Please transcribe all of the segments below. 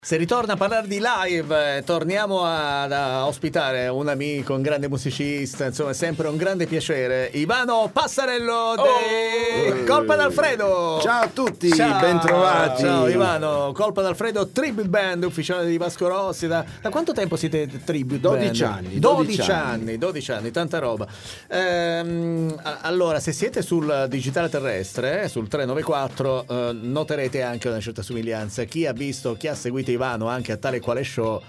Se ritorna a parlare di live, torniamo a ospitare un amico, un grande musicista, insomma è sempre un grande piacere, Ivano Passarello di Colpa d'Alfredo. Ciao a tutti, Ciao. bentrovati. Ciao Ivano, Colpa d'Alfredo, tribute band ufficiale di Vasco Rossi. Da quanto tempo siete tribute 12 band? anni. 12 anni, tanta roba. Allora, se siete sul digitale terrestre, sul 394, noterete anche una certa somiglianza. Chi ha visto, chi ha seguito Ivano anche a tale quale show,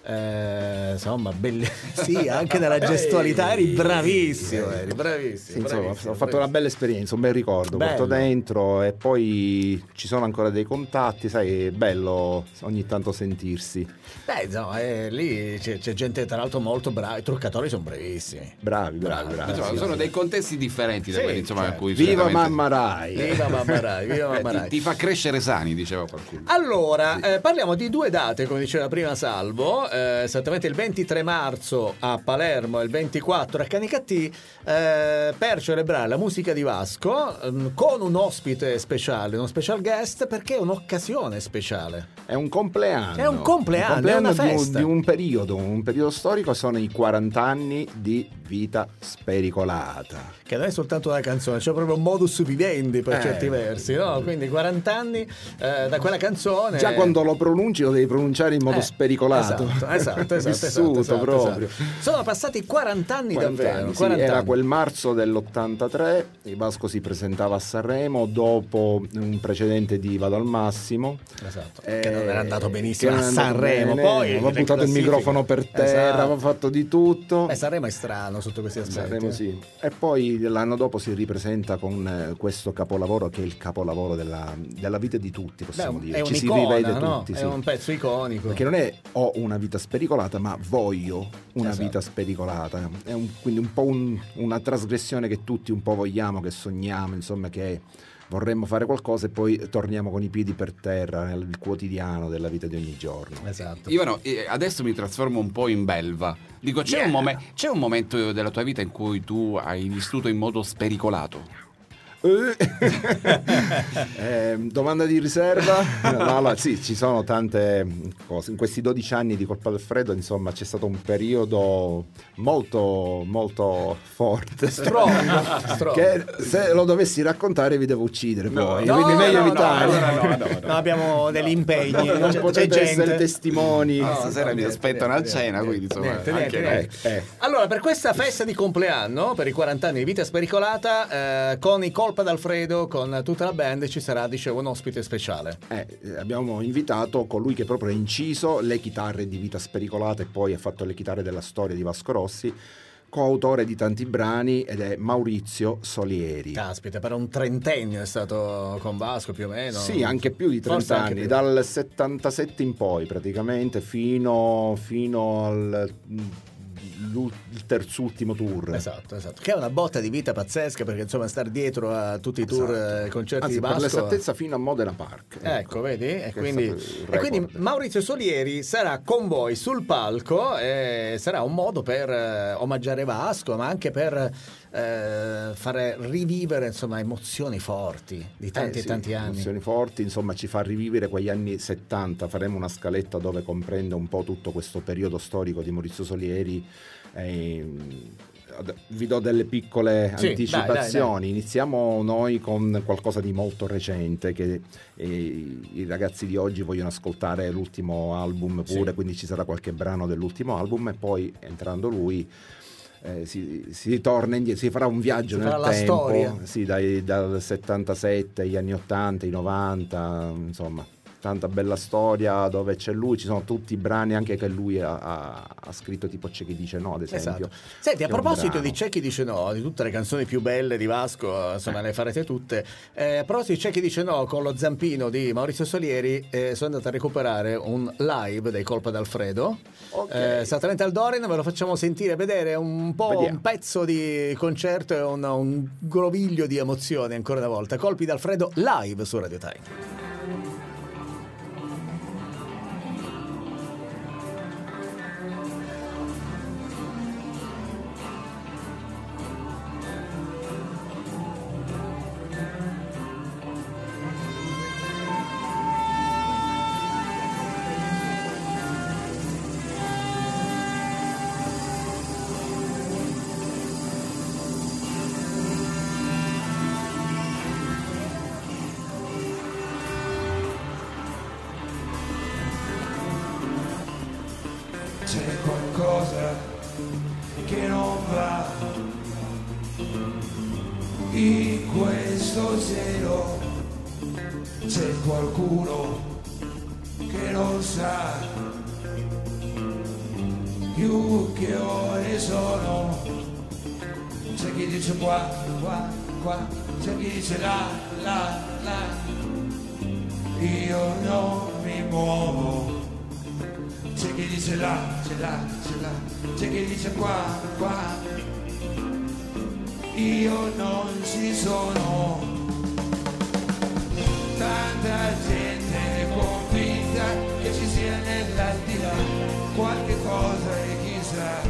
insomma, sì, anche nella gestualità eri bravissimo, Sì, insomma, ho fatto una bella esperienza, un bel ricordo, porto dentro e poi ci sono ancora dei contatti, sai, è bello ogni tanto sentirsi. Beh, no, lì c'è gente tra l'altro molto brava, i truccatori sono bravissimi. Bravi. Sono dei contesti differenti da quelli, insomma, certo. a cui Viva Mamma Rai! Viva Mamma Rai. ti fa crescere sani, diceva qualcuno. Allora, parliamo di due date, come diceva prima Salvo, esattamente il 23 marzo a Palermo e il 24 a Canicattì, per celebrare la musica di Vasco, con un ospite speciale, uno special guest, perché è un'occasione speciale. È un compleanno. È un compleanno, è una festa. Di un periodo storico, sono i 40 anni di Vita Spericolata. Che non è soltanto una canzone, c'è proprio un modus vivendi per certi versi, no? Quindi 40 anni da quella canzone. Già quando lo pronunci lo devi pronunciare in modo spericolato. Esatto. Vissuto proprio. Sono passati 40 anni davvero. Anni, 40 era anni. quel marzo dell'83, il Vasco si presentava a Sanremo dopo un precedente di Vado al Massimo. Esatto. Che non era andato benissimo a Sanremo. Poi aveva buttato il microfono per terra, aveva fatto di tutto. Sanremo è strano sotto questi aspetti. Sanremo sì. E poi l'anno dopo si ripresenta con questo capolavoro che è il capolavoro della vita di tutti, possiamo dire. Ci si rivede no? tutti. È sì. un pezzo iconico. Perché non è ho una vita spericolata, ma voglio una vita spericolata. È quindi un po' una trasgressione che tutti un po' vogliamo, che sogniamo, insomma, che vorremmo fare qualcosa e poi torniamo con i piedi per terra nel quotidiano della vita di ogni giorno. Esatto. Io adesso mi trasformo un po', in belva. Dico, c'è un momento della tua vita in cui tu hai vissuto in modo spericolato? Domanda di riserva? No, sì, ci sono tante cose. In questi 12 anni di Colpa d'Alfredo, insomma, c'è stato un periodo molto molto forte, strong. Che se lo dovessi raccontare vi devo uccidere poi, quindi meglio evitare. No, abbiamo degli impegni, non potete c'è essere gente. testimoni. Stasera mi aspettano a cena, quindi insomma Niente. Allora, per questa festa di compleanno, per i 40 anni di Vita Spericolata, con i Colpa d'Alfredo, con tutta la band, ci sarà, dicevo, un ospite speciale. Abbiamo invitato colui che proprio ha inciso le chitarre di Vita Spericolata e poi ha fatto le chitarre della storia di Vasco Rossi, coautore di tanti brani, ed è Maurizio Solieri. Caspita, per un trentennio è stato con Vasco più o meno. Sì, anche più di 30 anni, dal 77 in poi praticamente fino al il terzultimo tour. Esatto, che è una botta di vita pazzesca, perché insomma star dietro a tutti i tour, concerti di Vasco, per l'esattezza fino a Modena Park. Ecco, vedi? E quindi Maurizio Solieri sarà con voi sul palco e sarà un modo per omaggiare Vasco, ma anche per fare rivivere, insomma, emozioni forti di tanti e tanti anni. Emozioni forti, insomma, ci fa rivivere quegli anni 70. Faremo una scaletta dove comprende un po' tutto questo periodo storico di Maurizio Solieri. Vi do delle piccole anticipazioni. Dai. Iniziamo noi con qualcosa di molto recente che i ragazzi di oggi vogliono ascoltare l'ultimo album pure, quindi ci sarà qualche brano dell'ultimo album e poi entrando lui si torna indietro, si farà un viaggio nel tempo, sì, dal 77 agli anni 80, i 90, insomma tanta bella storia dove c'è lui, ci sono tutti i brani anche che lui ha scritto, tipo C'è chi dice no, ad esempio. Senti, a proposito di C'è chi dice no, di tutte le canzoni più belle di Vasco, insomma le farete tutte, a proposito di C'è chi dice no, con lo zampino di Maurizio Solieri sono andato a recuperare un live dei Colpa d'Alfredo, esattamente al Dorin, ve lo facciamo sentire, vedere un po'. Un pezzo di concerto e un groviglio di emozioni ancora una volta. Colpi d'Alfredo live su Radio Time. c'è qualcosa che non va in questo cielo, c'è qualcuno che non sa più che ore sono, c'è chi dice qua, qua, qua, c'è chi dice là, là, là, io non mi muovo, c'è chi dice là, c'è là, c'è là, c'è chi dice qua, qua, io non ci sono, tanta gente convinta che ci sia nell'aldilà qualche cosa e chissà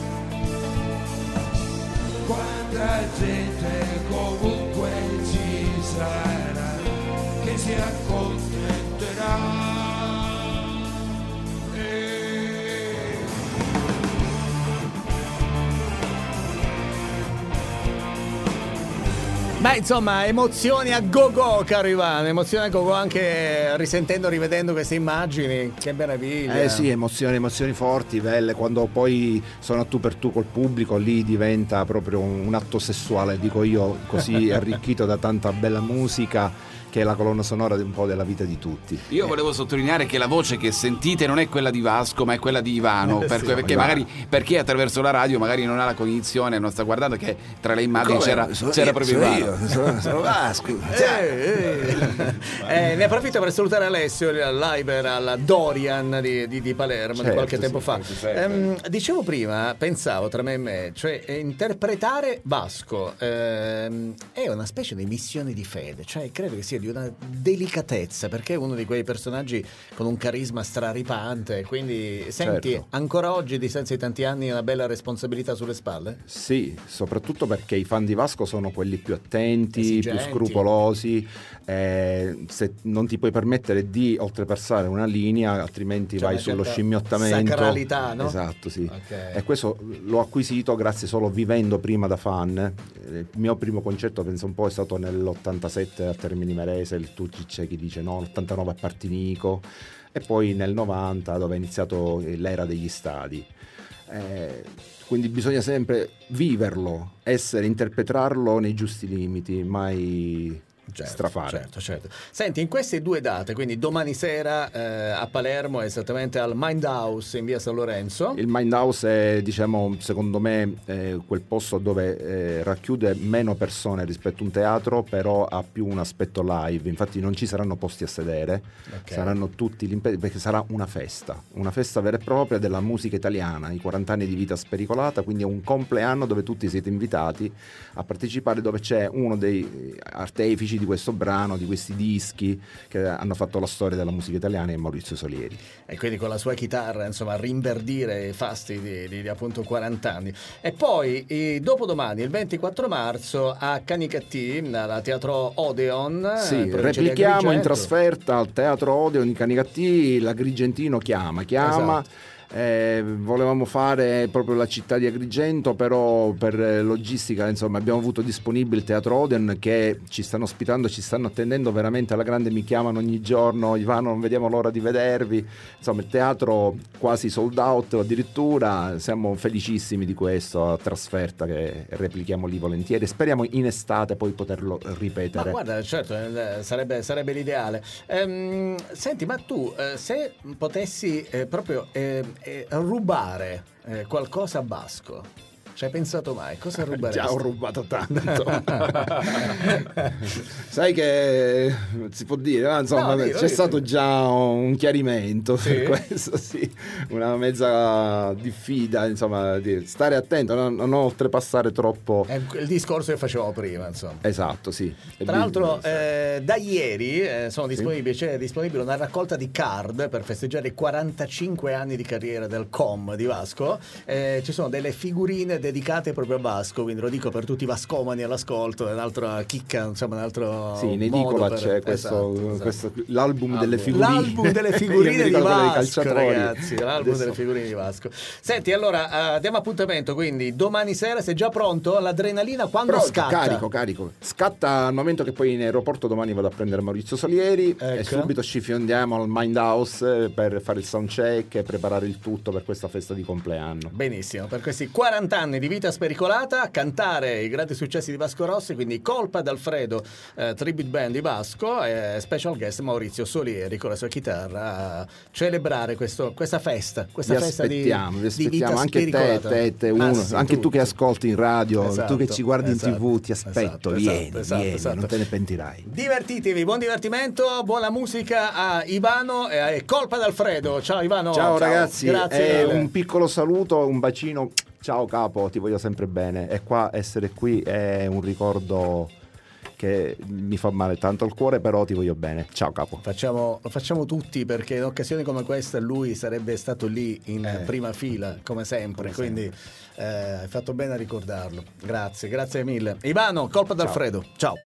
quanta gente comunque ci sarà che si accontenterà. Beh, insomma, emozioni a go-go, caro Ivano, emozioni a go-go anche risentendo, rivedendo queste immagini, che meraviglia. Sì, emozioni forti, belle, quando poi sono a tu per tu col pubblico, lì diventa proprio un atto sessuale, dico io, così arricchito da tanta bella musica, che è la colonna sonora di un po' della vita di tutti. Io volevo sottolineare che la voce che sentite non è quella di Vasco, ma è quella di Ivano, perché magari per chi attraverso la radio magari non ha la cognizione, non sta guardando che tra le immagini c'era proprio Ivano. Sono Vasco. Ne approfitto per salutare Alessio, il live alla Dorian di Palermo, di qualche tempo fa. Dicevo prima, pensavo tra me e me, cioè interpretare Vasco è una specie di missione di fede, cioè credo che sia di una delicatezza, perché è uno di quei personaggi con un carisma straripante, quindi senti ancora oggi, a distanza di tanti anni, una bella responsabilità sulle spalle? Sì, soprattutto perché i fan di Vasco sono quelli più attenti, esigenti, più scrupolosi, se non ti puoi permettere di oltrepassare una linea, altrimenti vai sullo scimmiottamento. Sacralità, no? Esatto, sì. Okay. E questo l'ho acquisito grazie solo vivendo prima da fan. Il mio primo concerto, penso un po', è stato nell'87 a Termini Imerese, tu c'è chi dice no, l'89 a Partinico, e poi nel 90 dove è iniziato l'era degli stadi. Quindi bisogna sempre viverlo, interpretarlo nei giusti limiti, mai strafare. Certo. Senti, in queste due date, quindi domani sera a Palermo, esattamente al Mind House in via San Lorenzo. Il Mind House è, diciamo, secondo me quel posto dove racchiude meno persone rispetto a un teatro, però ha più un aspetto live. Infatti non ci saranno posti a sedere, saranno tutti perché sarà una festa vera e propria della musica italiana, i 40 anni di vita spericolata, quindi è un compleanno dove tutti siete invitati a partecipare, dove c'è uno dei artefici di questo brano, di questi dischi che hanno fatto la storia della musica italiana, è Maurizio Solieri. E quindi con la sua chitarra, insomma, a rinverdire i fasti di appunto 40 anni. E poi dopodomani, il 24 marzo, a Canicattì, al Teatro Odeon. Sì, replichiamo in trasferta al Teatro Odeon di Canicattì, l'Agrigentino chiama. Esatto. Volevamo fare proprio la città di Agrigento, però per logistica, insomma, abbiamo avuto disponibile il Teatro Odeon, che ci stanno ospitando, ci stanno attendendo veramente alla grande, mi chiamano ogni giorno: Ivano, non vediamo l'ora di vedervi. Insomma, il teatro quasi sold out addirittura, siamo felicissimi di questo, a trasferta, che replichiamo lì volentieri, speriamo in estate poi poterlo ripetere. Ma guarda, certo, sarebbe l'ideale. Senti, ma tu se potessi proprio rubare qualcosa a Vasco, ci hai pensato mai? Cosa ruberesti? Già ho rubato tanto. Sai che si può dire, ma insomma, c'è stato già un chiarimento per questo, sì, una mezza diffida, insomma, di stare attento, non oltrepassare troppo. È il discorso che facevamo prima, insomma. Esatto, sì. Tra l'altro da ieri sono disponibili, c'è disponibile una raccolta di card per festeggiare i 45 anni di carriera del COM di Vasco. Ci sono delle figurine, dedicate proprio a Vasco, quindi lo dico per tutti i vascomani all'ascolto, è un'altra chicca, insomma un altro sì, in edicola modo c'è questo l'album delle figurine. L'album delle figurine di Vasco, ragazzi, l'album Adesso... delle figurine di Vasco. Senti, allora diamo appuntamento, quindi domani sera sei già pronto? L'adrenalina quando scatta? Carico. Scatta al momento che poi in aeroporto domani vado a prendere Maurizio Solieri, e subito ci fiondiamo al Mind House per fare il soundcheck e preparare il tutto per questa festa di compleanno. Benissimo, per questi 40 anni di vita spericolata, cantare i grandi successi di Vasco Rossi, quindi Colpa d'Alfredo, tribute band di Vasco, e special guest Maurizio Solieri con la sua chitarra, a celebrare questa festa, vi aspettiamo anche te, anche tu che ascolti in radio, tu che ci guardi in TV, ti aspetto, vieni, non te ne pentirai. Divertitevi, buon divertimento, buona musica a Ivano e Colpa d'Alfredo. Ciao Ivano. Ciao ragazzi, grazie. Un piccolo saluto, un bacino. Ciao capo, ti voglio sempre bene. E qua essere qui è un ricordo che mi fa male tanto al cuore, però ti voglio bene. Ciao capo. Lo facciamo tutti, perché in occasioni come questa lui sarebbe stato lì in prima fila come sempre, quindi hai fatto bene a ricordarlo. Grazie mille. Ivano, Colpa d'Alfredo. Ciao.